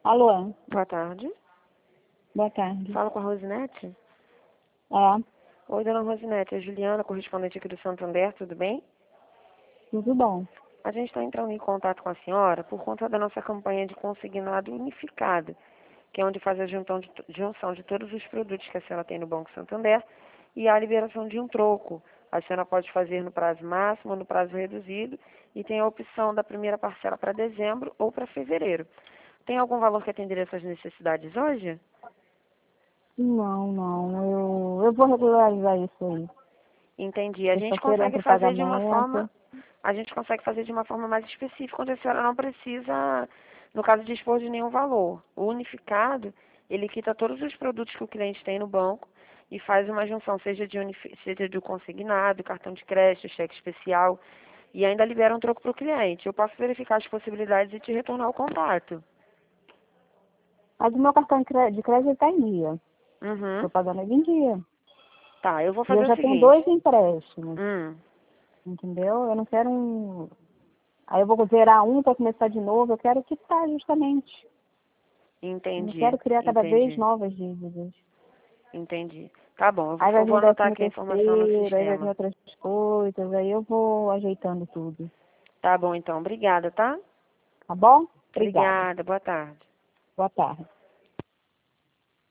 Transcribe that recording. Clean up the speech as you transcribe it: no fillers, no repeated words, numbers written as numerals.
Alô, Boa tarde. boa tarde. Falo com a Rosinete? É, Oi, dona Rosinete. É Juliana, correspondente aqui do Santander, tudo bem? tudo bom. A gente está entrando em contato com a senhora por conta da nossa campanha de consignado unificado, que é onde faz a junção de todos os produtos que a senhora tem no Banco Santander e a liberação de um troco. A senhora pode fazer no prazo máximo ou no prazo reduzido e tem a opção da primeira parcela para dezembro ou para fevereiro. Tem algum valor que atenderia essas necessidades hoje? Não, eu vou regularizar isso aí. Entendi. A gente Sexta-feira consegue entra o fazer de uma forma, pagamento. a gente consegue fazer de uma forma mais específica, onde a senhora não precisa, no caso, dispor de nenhum valor. O unificado, ele quita todos os produtos que o cliente tem no banco e faz uma junção, seja de consignado, cartão de crédito, cheque especial, e ainda libera um troco para o cliente. Eu posso verificar as possibilidades e te retornar o contato. A do meu cartão de crédito está em dia. Uhum. Estou pagando ele em dia. Tá, eu vou E eu fazer o já tenho seguinte. 2 empréstimos, Hum, entendeu? Eu não quero um... Aí eu vou zerar um para começar de novo. Eu quero quitar justamente. Eu não entendi, quero criar cada vez entendi. novas dívidas. Entendi. Tá bom, Aí vai eu vou vir anotar décimo aqui a informação no terceiro, aí vai vir sistema. outras coisas. Aí eu vou ajeitando tudo. Tá bom, então. Obrigada, tá? Tá bom? Obrigada. Obrigada. Boa tarde. Boa tarde.